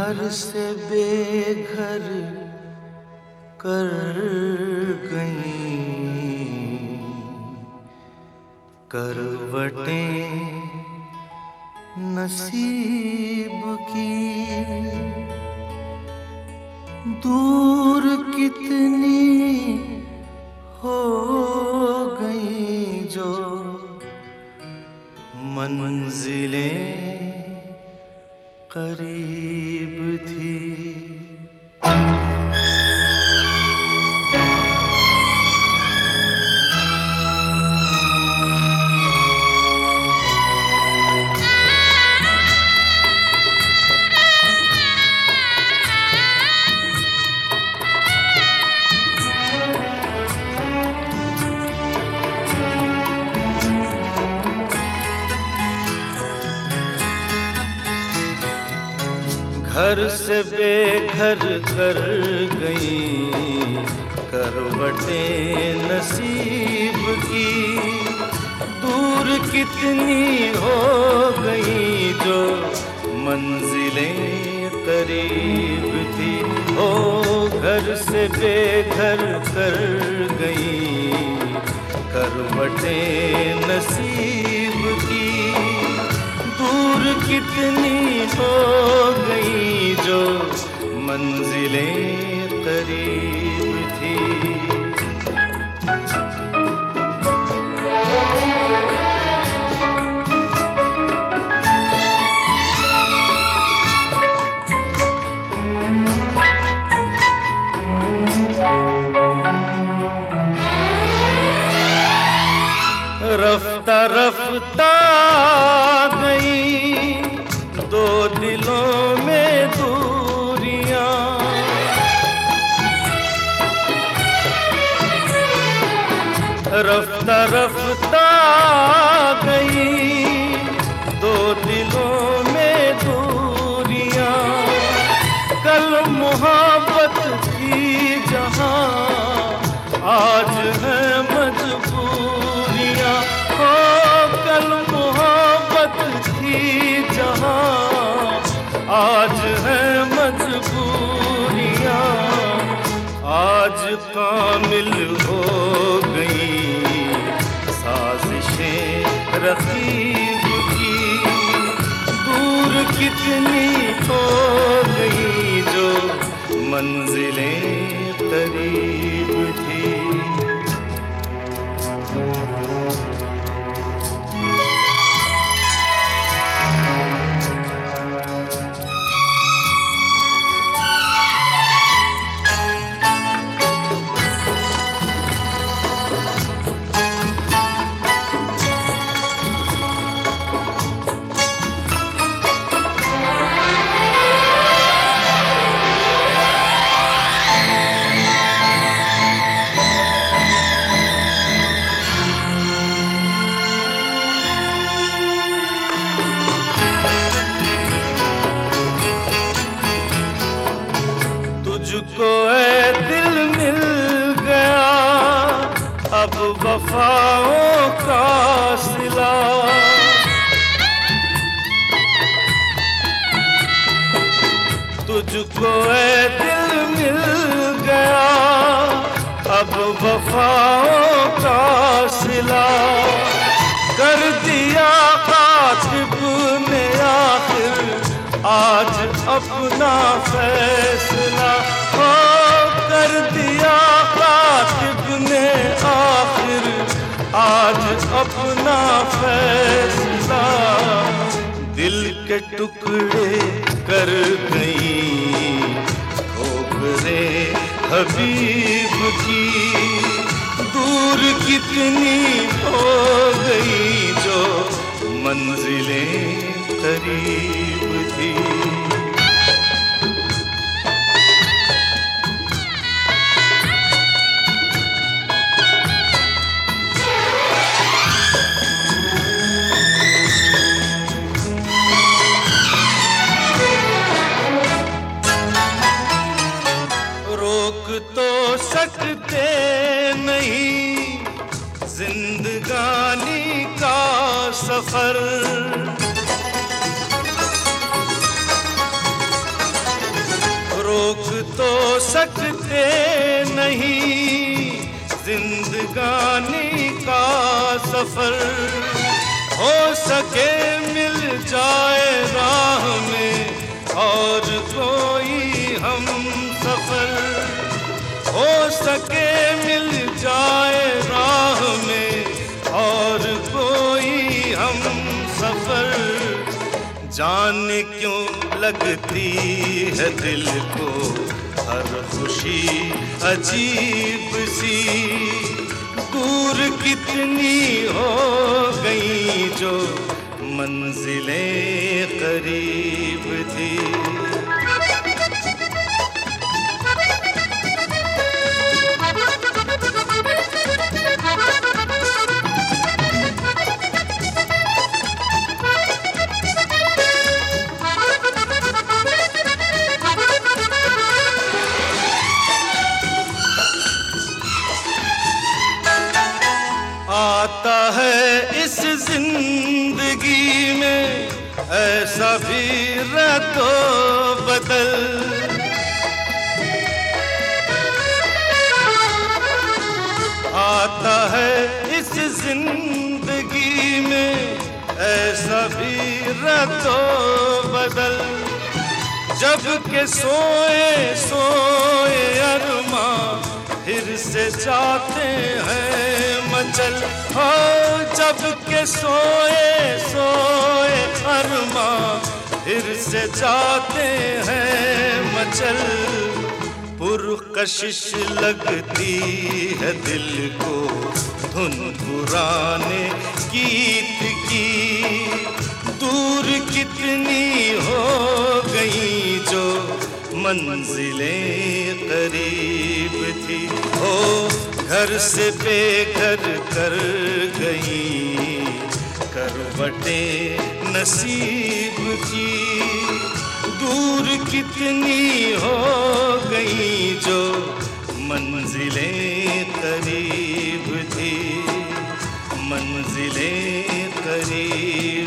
घर से बेघर कर गई करवटें नसीब की। दूर कितनी हो गई जो मंजिलें करीब थी। घर से बेघर कर गई करवटें नसीब की। दूर कितनी हो गई जो मंजिलें करीब थी। ओ घर से बेघर कर गई करवटें नसीब की। दूर कितनी हो गई जो मंजिलें करीब थी। रफ्ता रफ्ता गई दो दिलों में दूरियां। रफ्ता रफ्ता गई दो दिलों में दूरियां। कल मोहब्बत थी जहां आज है मजबूरियां। हो कल मोहब्बत थी जहां आज है मजबूरियां। आज कामिल हो गई साजिशें रकीब की। दूर कितनी हो गई जो मंजिलें करीब थी। तुझको ऐ दिल मिल गया अब वफाओं का सिला। तुझको ऐ दिल मिल गया अब वफाओं का सिला। कर दिया कातिब ने आखिर आज अपना फैसला। हो कर दिया कातिब ने आखिर आज अपना फैसला। दिल के टुकड़े कर गई ठोकरें हबीब की। दूर कितनी हो गई जो मंजिलें करीब थी। रोक तो सकते नहीं जिंदगानी का सफर। नहीं जिंदगानी का सफर, हो सके मिल जाए राह में और कोई हम सफर, हो सके मिल जाए राह में और कोई हम सफर। जाने क्यों लगती है दिल को हर खुशी अजीब सी, दूर कितनी हो गई जो मंजिलें करीब थी। आता है इस जिंदगी में ऐसा भी रद्दो बदल, आता है इस जिंदगी में ऐसा भी रद्दो बदल, जब के सोए सोए अरमां फिर से जाते हैं मचल, हो जब के सोए सोए अरमां फिर से जाते हैं मचल। पुरकशिश लगती है दिल को धुन पुराने गीत की, दूर कितनी हो गई जो मंजिलें करीब थी, हो घर से बेघर कर गई करवटें नसीब की, दूर कितनी हो गई जो मंजिलें करीब थी, मंजिलें करीब